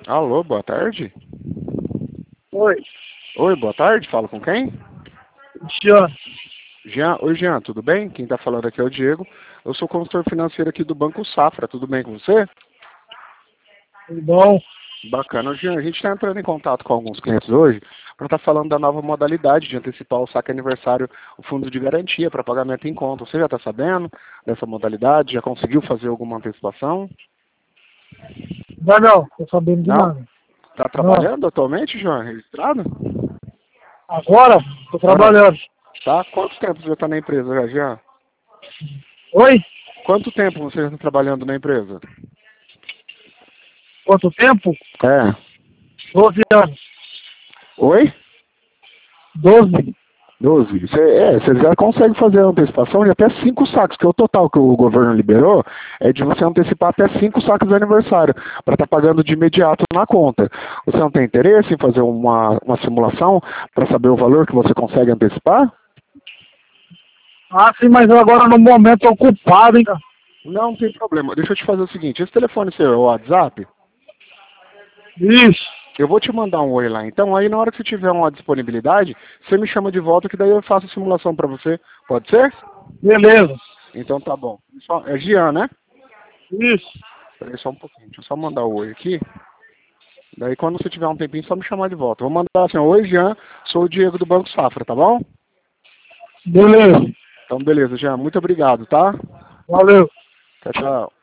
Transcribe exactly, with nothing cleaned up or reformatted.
Alô, boa tarde. Oi, Oi, boa tarde, falo com quem? Jean. Jean, oi Jean, tudo bem? Quem está falando aqui é o Diego. Eu sou consultor financeiro aqui do Banco Safra, tudo bem com você? Tudo bom? Bacana, Jean, a gente está entrando em contato com alguns clientes hoje para estar falando da nova modalidade de antecipar o saque aniversário, o fundo de garantia para pagamento em conta. Você já está sabendo dessa modalidade? Já conseguiu fazer alguma antecipação? Não, não, tô sabendo de Não? nada. Está Não. trabalhando atualmente, Jean, registrado? Agora, tô Ah, trabalhando. tá. Quanto tempo você já está na empresa, já, Jean? Oi? Quanto tempo você já está trabalhando na empresa? Quanto tempo? É. Doze anos. Oi? Doze. doze. Você, é, você já consegue fazer a antecipação de até cinco sacos, que é o total que o governo liberou é de você antecipar até cinco sacos de aniversário, para estar pagando de imediato na conta. Você não tem interesse em fazer uma, uma simulação para saber o valor que você consegue antecipar? Ah, sim, mas eu agora no momento tô ocupado, hein, cara. Não, não tem problema. Deixa eu te fazer o seguinte, esse telefone seu é o WhatsApp? Isso. Eu vou te mandar um oi lá. Então, aí na hora que você tiver uma disponibilidade, você me chama de volta que daí eu faço a simulação para você. Pode ser? Beleza. Então tá bom. Só- É Gian, né? Isso. Espera aí só um pouquinho. Deixa eu só mandar o oi aqui. Daí quando você tiver um tempinho, só me chamar de volta. Vou mandar assim, oi Jean, sou o Diego do Banco Safra, tá bom? Beleza. Então beleza, Jean. Muito obrigado, tá? Valeu. Tchau, tchau.